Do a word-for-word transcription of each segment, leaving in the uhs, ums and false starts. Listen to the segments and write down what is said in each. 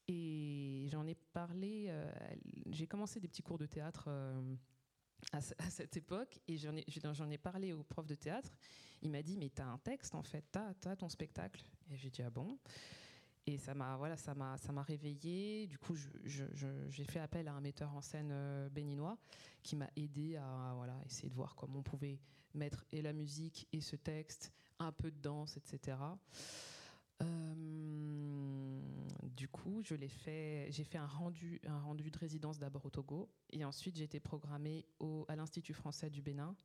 Et j'en ai parlé, euh, j'ai commencé des petits cours de théâtre euh, à, à cette époque, et j'en ai, j'en ai parlé au prof de théâtre. Il m'a dit, mais t'as un texte en fait, t'as, t'as ton spectacle. Et j'ai dit, ah bon? Et ça m'a, voilà, ça m'a, ça m'a réveillée. Du coup, je, je, je, j'ai fait appel à un metteur en scène euh, béninois qui m'a aidé à voilà, essayer de voir comment on pouvait mettre et la musique et ce texte, un peu de danse, et cetera. Euh, du coup, je l'ai fait, j'ai fait un rendu, un rendu de résidence d'abord au Togo, et ensuite j'ai été programmée au, à l'Institut français du Bénin,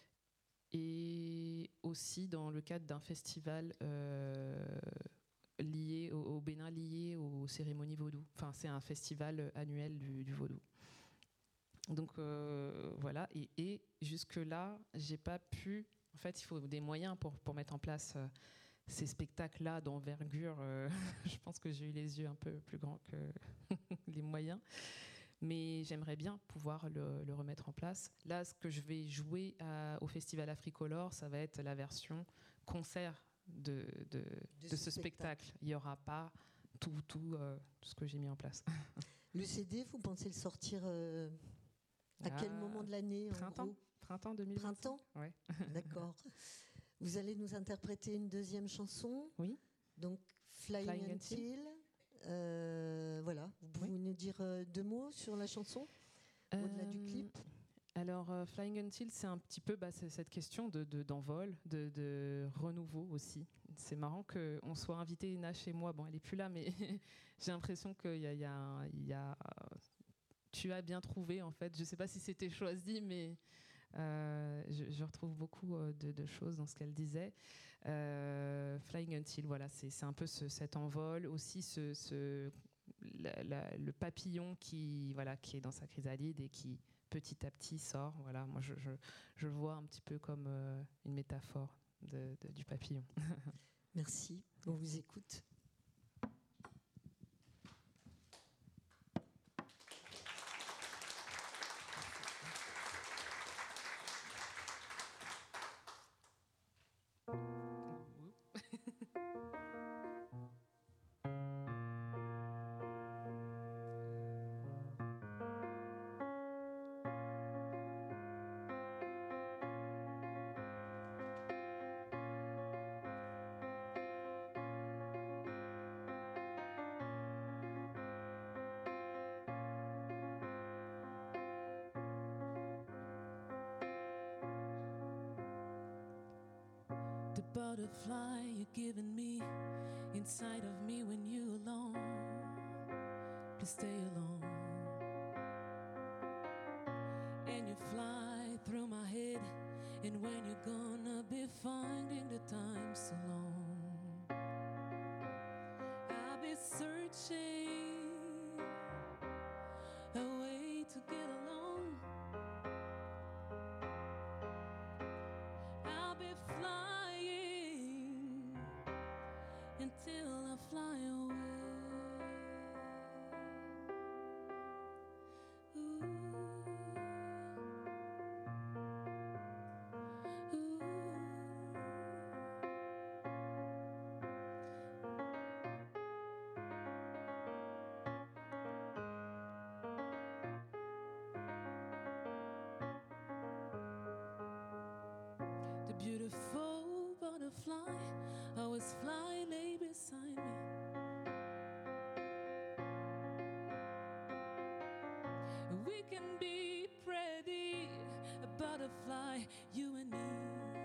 et aussi dans le cadre d'un festival euh, lié au, au Bénin, lié aux cérémonies vaudou. Enfin, c'est un festival annuel du, du vaudou. Donc euh, voilà, et, et jusque-là, j'ai pas pu. En fait, il faut des moyens pour, pour mettre en place euh, ces spectacles-là d'envergure. Euh, je pense que j'ai eu les yeux un peu plus grands que les moyens. Mais j'aimerais bien pouvoir le, le remettre en place. Là, ce que je vais jouer à, au Festival Africolor, ça va être la version concert de, de, de, de ce spectacle. spectacle. Il n'y aura pas tout, tout, euh, tout ce que j'ai mis en place. Le C D, vous pensez le sortir euh, à ah, quel moment de l'année, printemps, en gros Printemps deux mille vingt-cinq. Printemps, ouais. D'accord. Vous allez nous interpréter une deuxième chanson. Oui. Donc, Flying, Flying Until. Euh, voilà. Vous pouvez oui. nous dire deux mots sur la chanson, euh, au-delà du clip? Alors, euh, Flying Until, c'est un petit peu bah, c'est cette question de, de, d'envol, de, de renouveau aussi. C'est marrant qu'on soit invité, Ina, chez moi. Bon, elle n'est plus là, mais j'ai l'impression qu'il y a, il y a, il y a... Tu as bien trouvé, en fait. Je ne sais pas si c'était choisi, mais... Euh, je, je retrouve beaucoup de, de choses dans ce qu'elle disait. Euh, Flying Until, voilà, c'est, c'est un peu ce, cet envol, aussi ce, ce, la, la, le papillon qui, voilà, qui est dans sa chrysalide et qui petit à petit sort. Voilà, moi je, je, je le vois un petit peu comme euh, une métaphore de, de, du papillon. Merci, on vous écoute. Butterfly you're giving me inside of me when you're alone. Please stay alone. And you fly through my head, and when you're gonna be finding the time so long, I'll be searching a way to get along. I'll be flying until I fly away. Ooh. Ooh. The beautiful butterfly always fly, lay beside me. We can be pretty, a butterfly, you and me.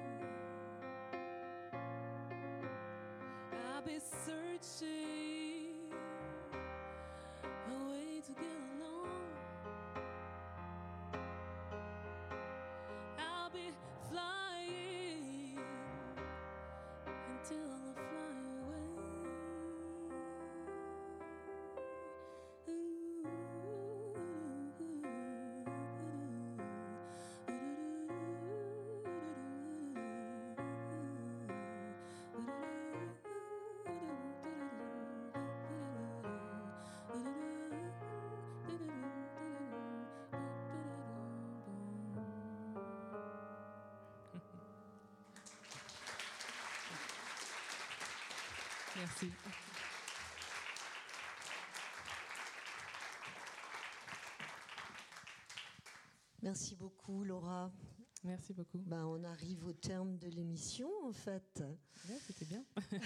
I'll be searching a way to get along. I'll be flying until I fly away. Merci. Merci beaucoup, Laura. Merci beaucoup. Ben, on arrive au terme de l'émission, en fait. Ouais, c'était bien.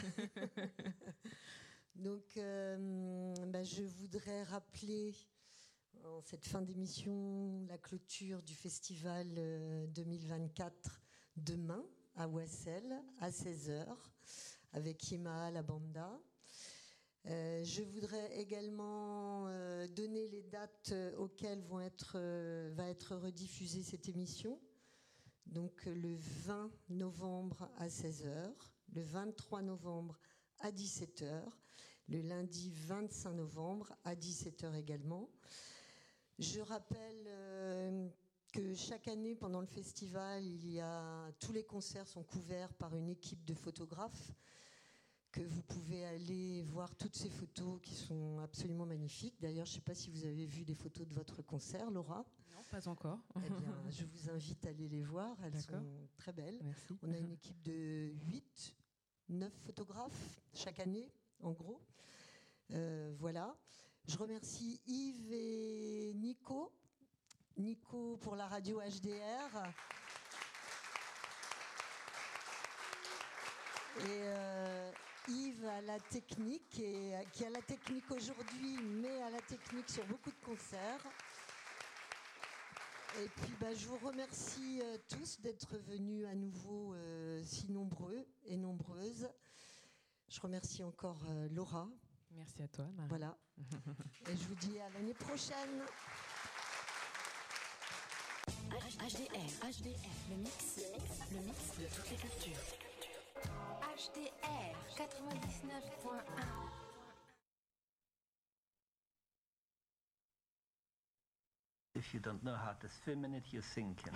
Donc, euh, ben, je voudrais rappeler, en cette fin d'émission, la clôture du festival deux mille vingt-quatre demain à Ouessel, à seize heures, avec Yema la Banda. Euh, je voudrais également euh, donner les dates auxquelles vont être, euh, va être rediffusée cette émission. Donc le vingt novembre à seize heures, le vingt-trois novembre à dix-sept heures, le lundi vingt-cinq novembre à dix-sept heures également. Je rappelle euh, que chaque année pendant le festival, il y a, tous les concerts sont couverts par une équipe de photographes, que vous pouvez aller voir toutes ces photos qui sont absolument magnifiques. D'ailleurs, je ne sais pas si vous avez vu des photos de votre concert, Laura. Non, pas encore. Eh bien, je vous invite à aller les voir. Elles D'accord. sont très belles. Merci. On a une équipe de huit, neuf photographes chaque année, en gros. Euh, voilà. Je remercie Yves et Nico. Nico pour la radio H D R. Et euh, Yves à la technique, et, qui a la technique aujourd'hui, mais à la technique sur beaucoup de concerts. Et puis bah, je vous remercie euh, tous d'être venus à nouveau euh, si nombreux et nombreuses. Je remercie encore euh, Laura. Merci à toi, Marie. Voilà. Et je vous dis à l'année prochaine. H D R, H D R, le mix, le mix, le mix de toutes les cultures. H D R quatre-vingt-dix-neuf point un. If you don't know how to swim in it, you're sinking.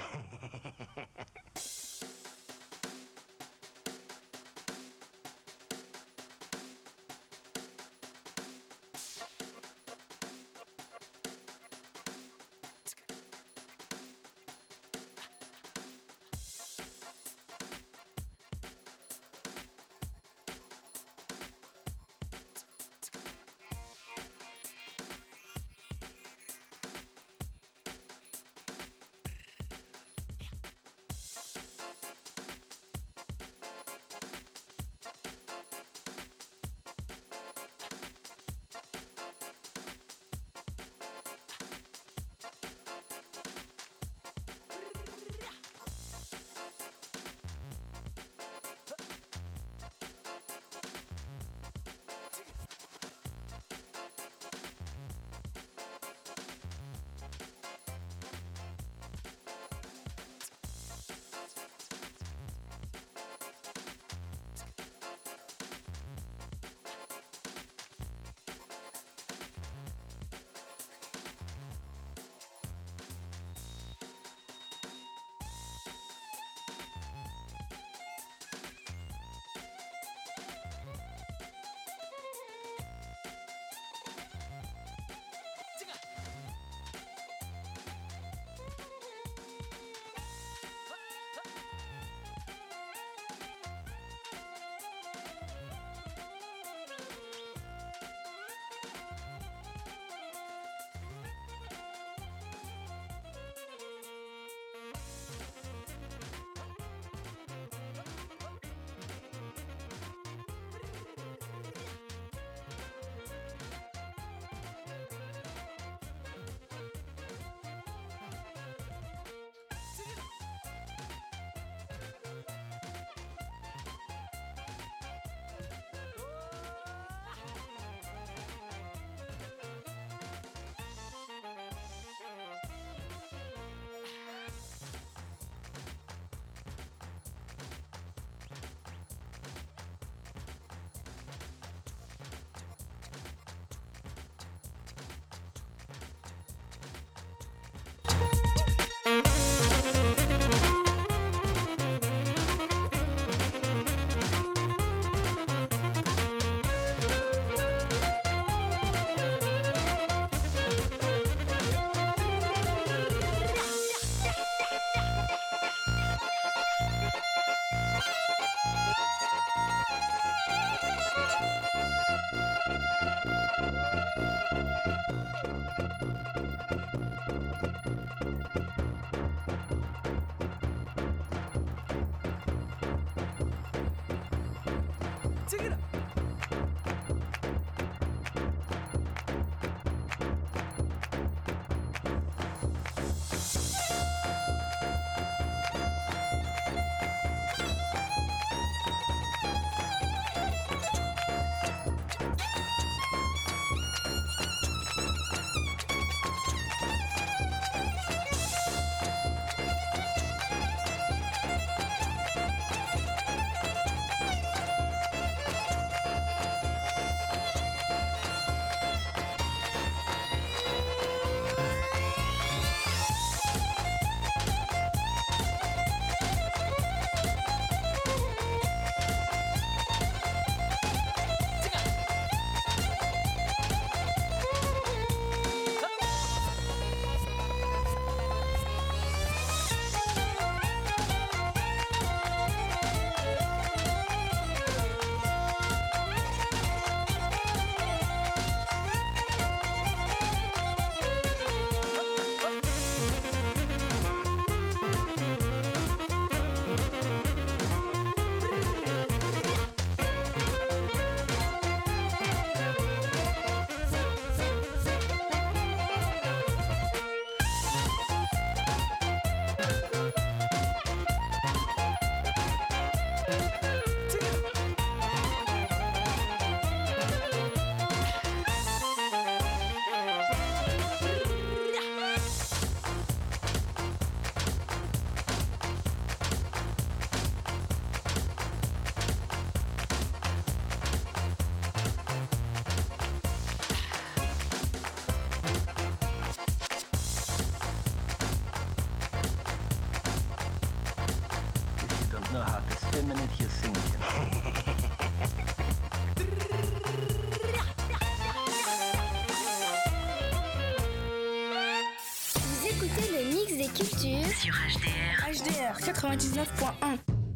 culture sur H D R. H D R quatre-vingt-dix-neuf point un.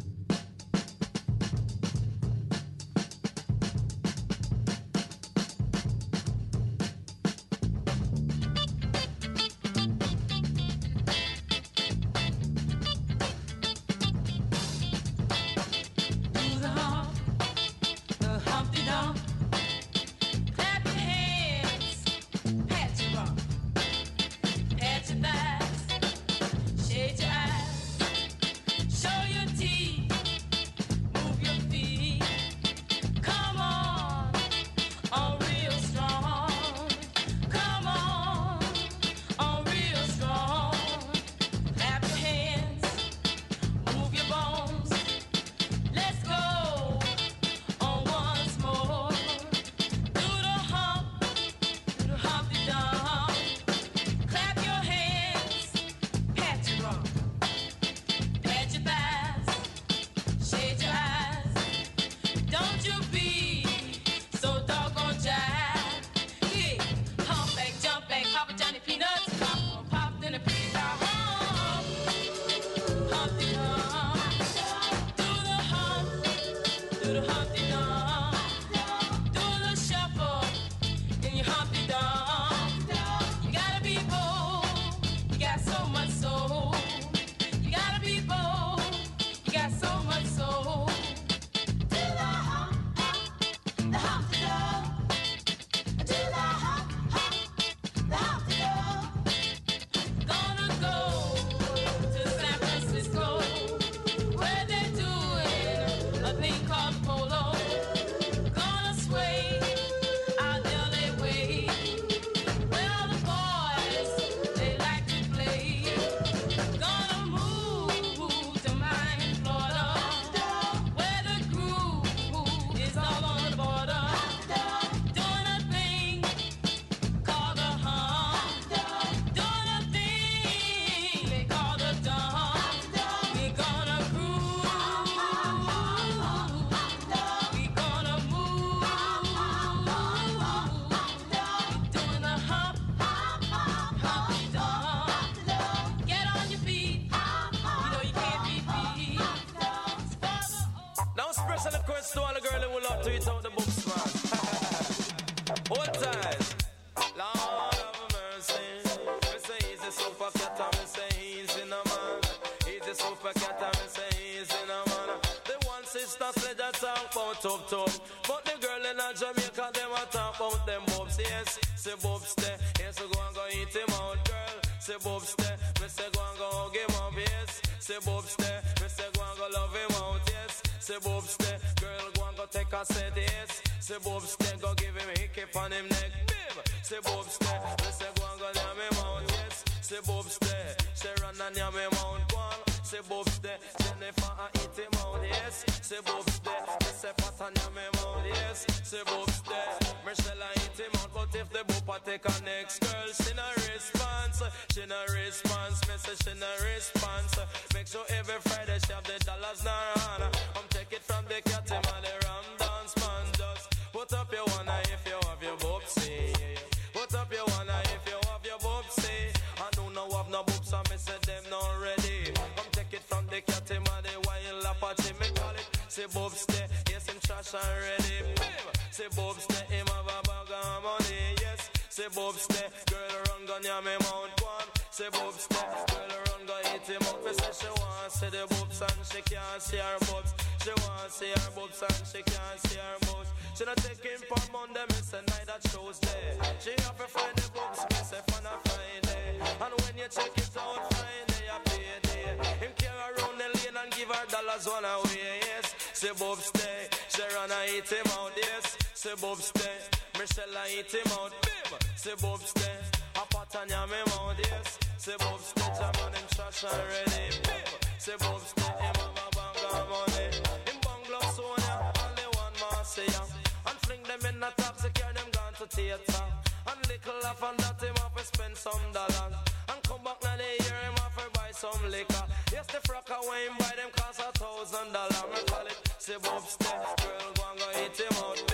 Tough, tough. But the girl in a Jamaica, them a talk about them bobs, yes. Say bobs there, yes, so go and go eat him out, girl. Say bobs there, me say go and go hug him up, yes. Say bobs there, me say go and go love him out, yes. Say bobs there, girl go and go take a set, yes. Say bobs there, go give him a hickey on him neck, babe. Say bobs there, me say go and go yam him out, yes. Say bobs there, say run and yam him out, go on. Say bobs there, Jennifer and eat him out, yes. Say bobs there, me say pat and yam him out, yes. Say bobs there, Michelle and eat him out. But if the boopa take a next girl, she no response, she no response. Me say she no response. Make sure every Friday she have the dollars in her hand. I'm take it from the cat him and the ram dance man. Just put up your one eye if you have your bobsy. Put up your one eye if you have your bobsy. I do not have no boobs, so me say them not ready. Come take it from the cat him and the wild Apache. Me call it, say bobs there, yes him trash and ready. Say bobs there, him have a bag of money, yes. Say bobs there, girl run gun yam him out one. Say bobs there, girl run gun hit him up. Me say she want see the boobs and she can't see her boobs. She want see her boobs and she can't see her boobs. She not taking for Monday, me say night that Tuesday. She have to find the boobs, me say fun a Friday. And when you check it out Friday, you pay day. Him carry around the lane and give her dollars one away, yes. Say bobs there, she run and eat him out, yes. Say bobs there, Michelle and eat him out, babe. Say bobs there, a pot and yam him out, yes. Say bobs there, jam on him trash and ready, babe. Say bobs there, him have a bang of money. Him bungalow Sonia, only one more say ya. And fling them in the taxi, carry them gone to theater. And little laugh and that him have to spend some dollars. And come back now they hear him have to buy some liquor. Yes, the frack away him buy them cost a thousand dollars. Me call it, say bobs there, girl go and go eat him out, babe.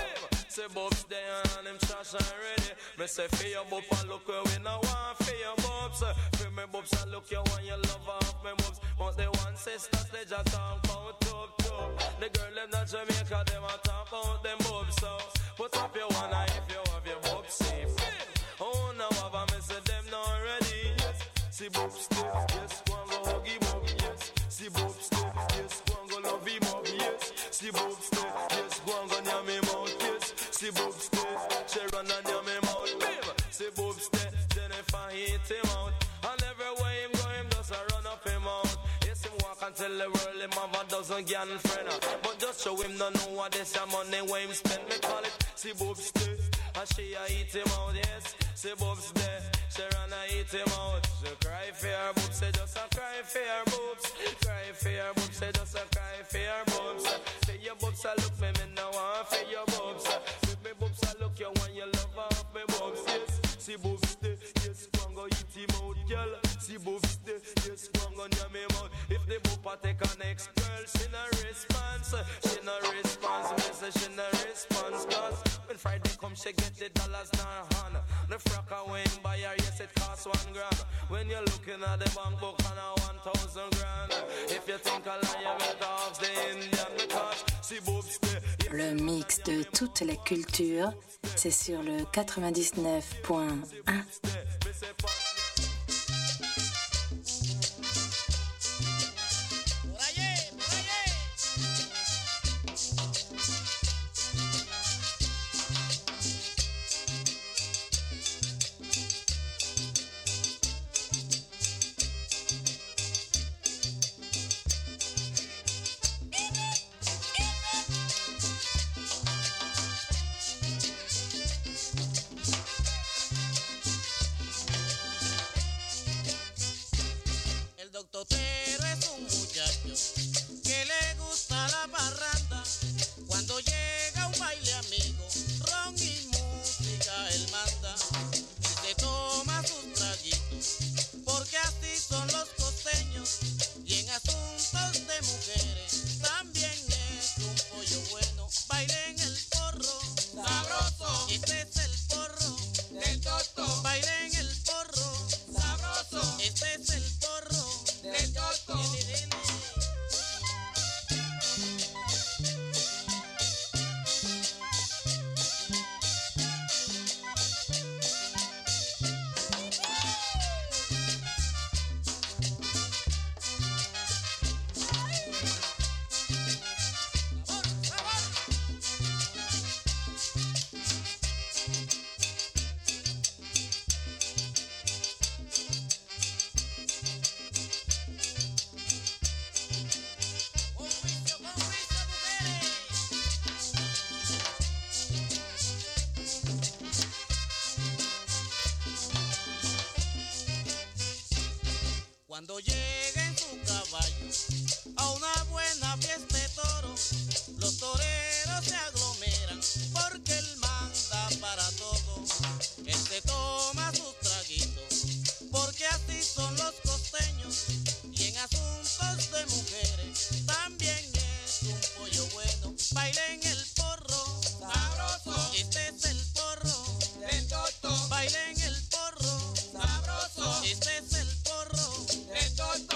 Say Bob's there and him trash already. Me say for your bop and look where we now want for your bobs. For me bobs and look you want your love off me bobs. But they want sisters they just talk about top top. The girl them not Jamaica them a talk about them bobs. So put up your one eye if you have your bobs safe. Oh now have I me say them not ready. Yes, see bobs there. Yes, go and go hug him up. Yes, see bobs there. Yes, go and go love him up. Yes, see bobs there. Yes, go and go near me mouth. Yes, see bobs there. Sharon and near me mouth. Babe, see bobs there. Jennifer hit him out. And everywhere him go him just a run up him out. Yes, him walk and tell the world him have a dozen girlfriend. But just show him no know what this a money where him spend. Me call it see bobs there. And she a eat him out. Yes, see bobs there. Sharon a eat him out. She cry for her boobs. Say just a cry for her boobs. Cry for her boobs. Say just a cry for her boobs. Say your boobs a look me, me now want for your boobs. Say me boobs a look you want your love off me boobs. Yes, see boobs there. Yes, go and go eat him out, girl. See boobs there. Yes, go and go near me mouth. If the boop a take a next girl, she no response. She no response. Me say she no response. Cause when Friday come, she get the dollars in her hand. The frock a win by her, yes it costs one grand. When you're looking at the bank book and a one thousand grand. If you think a lie, you better ask the Indian because see boobs there. Le mix de toute la culture, c'est sur le quatre-vingt-dix-neuf point un. Totero es un muchacho que le gusta la parranda. Cuando llega un baile amigo, ron y música él manda. Él se toma sus traguitos, porque así son los costeños. Y en asuntos de mujeres también es un pollo bueno. Bailen el porro, sabroso. Este es el porro del Toto. Bailen el porro, sabroso. Este es el porro del Toto. Cuando llega en su caballo a una buena fiesta de toro, los toreros se aglomeran porque él manda para todo. Él se toma sus traguitos porque así son los costeños. Y en asuntos de mujeres también es un pollo bueno. Bailen el porro, sabroso. Este es el porro del Toto. Bailen el porro, sabroso. Este es el porro del Toto.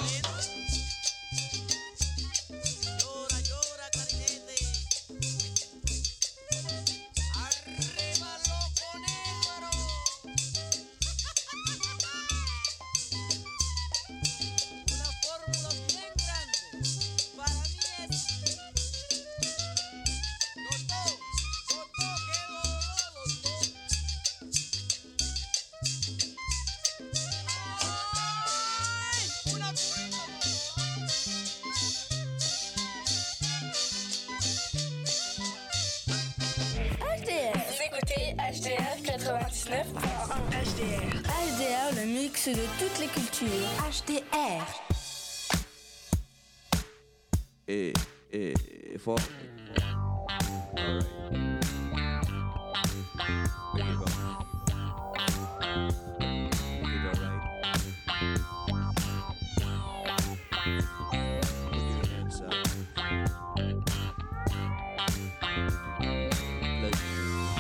Llora, llora, carinete. Arriba loco negro. Una fórmula bien grande. Para mí es Toto, Toto, que dolor, Toto. ¡Ay! Una prueba. H D R. Vous écoutez H D R quatre-vingt-dix-neuf point un. H D R. H D R, le mix de toutes les cultures. H D R. Eh, eh, for. Alright. There you go. Make it alright. Look at the hands up. Like,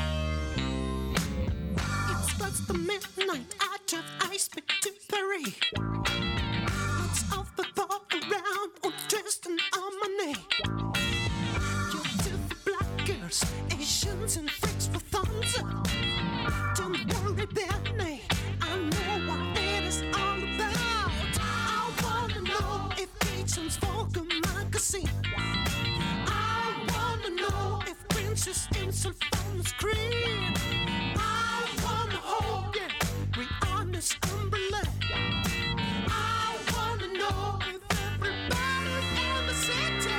It's the midnight out of ice to Paris. Lots of people around all dressed in harmony. Beautiful black girls, Asians and freaks with thumbs up. Don't worry about me, I know what it is all about. I wanna know if Beaton's Vogue magazine. I wanna know if Princess Insel on the screen. I wanna hold you, Rihanna's umbrella. I wanna know if everybody's in the city.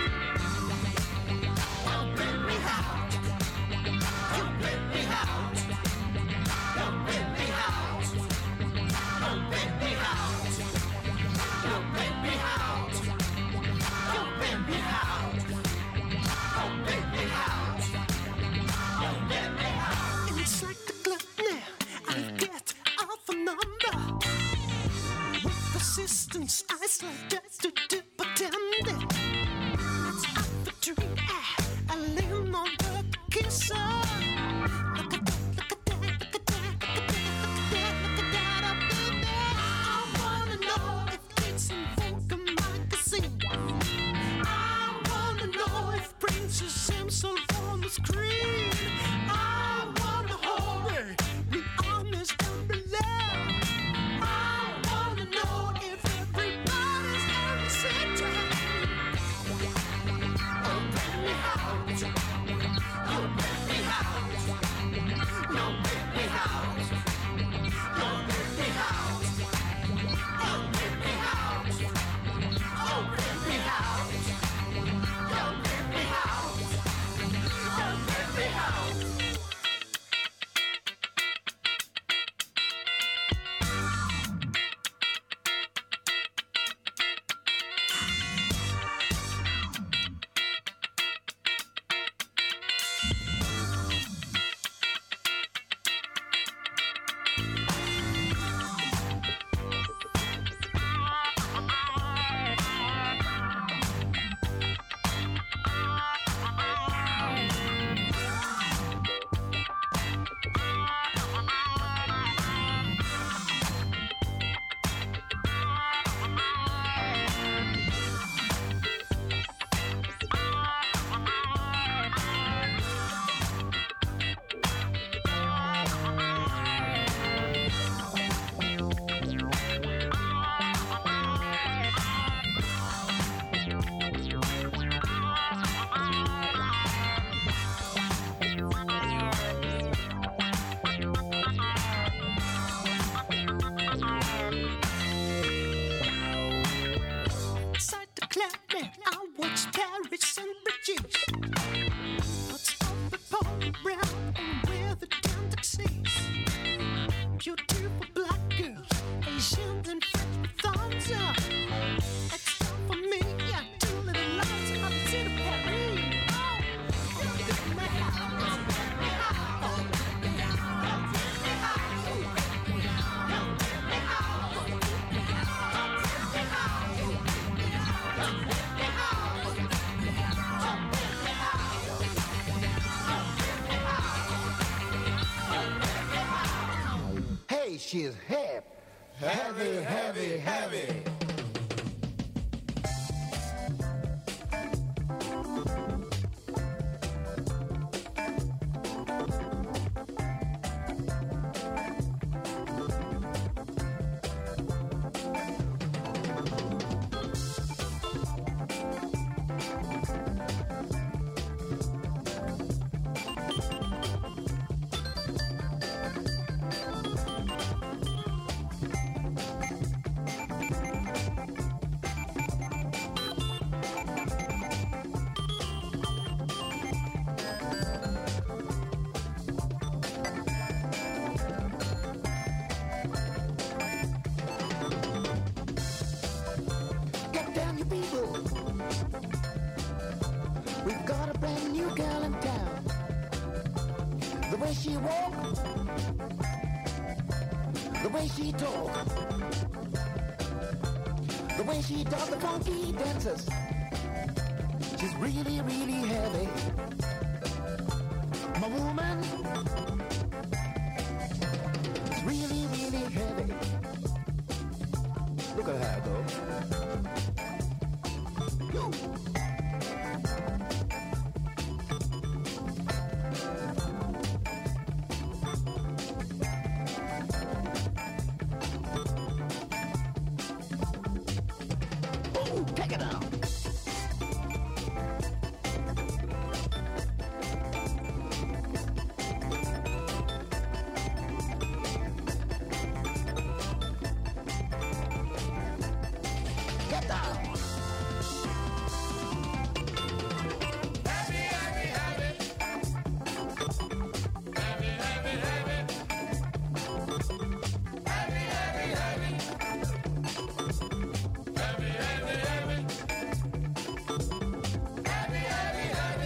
Oh, baby, how? You baby, how? Oh, baby, how? Oh, baby, how? You baby, how? You baby, how? Oh, baby, how? Oh, baby, how? It's like the club now. I get off a number. With persistence, I slide that to the pretending. It's up for drink. I, I lean on the kisser. Look at that, look at that, look at that, look at that, look at that, look at that up in there. I wanna know if it's in Vogue magazine. I wanna know if Princess himself on the screen. I wanna hold her, be honest and believe. I wanna know if everybody's in the city. Oh, baby, how? Oh, baby, how? No, baby, how? No, baby, how? Oh, baby, how? Oh, baby, how? Oh, baby, how? Oh, baby, how? Inside the club now, I watch Paris and produce. What's up with Paul Brown and where the damn taxis? Beautiful black girls, Asians and French with thumbs up. It's time for me, yeah, two little lights in the city of Paris. Oh, you get me out, oh, get me out, oh, get me out, oh, get me out, oh, get me out, oh, get me out, oh, get me out, oh, get me out, oh, get me Hey, she's hip. Heavy, heavy, heavy. Get down, you people. We've got a brand new girl in town. The way she walk, the way she talk, the way she does the funky dances. She's really, really heavy. My woman, Get down. Heavy, heavy, heavy. Heavy, heavy, heavy. Heavy, heavy, heavy. Heavy, heavy, heavy. Heavy, heavy, heavy.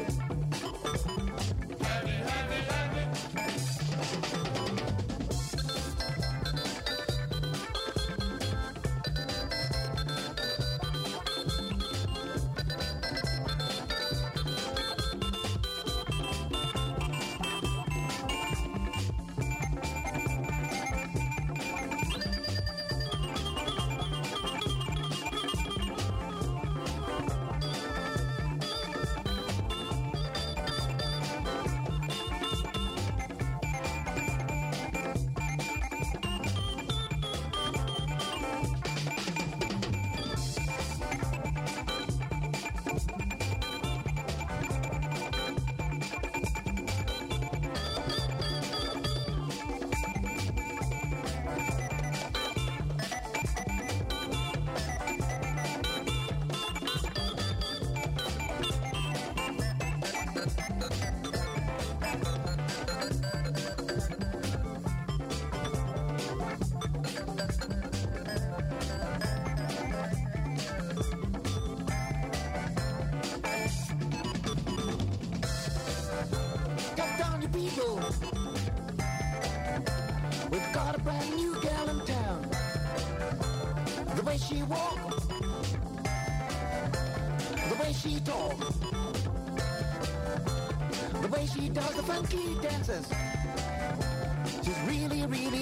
Heavy, heavy, heavy. Get down, you people. We've got a brand new girl in town. The way she walk, the way she talk, the way she does the funky dances. She's really, really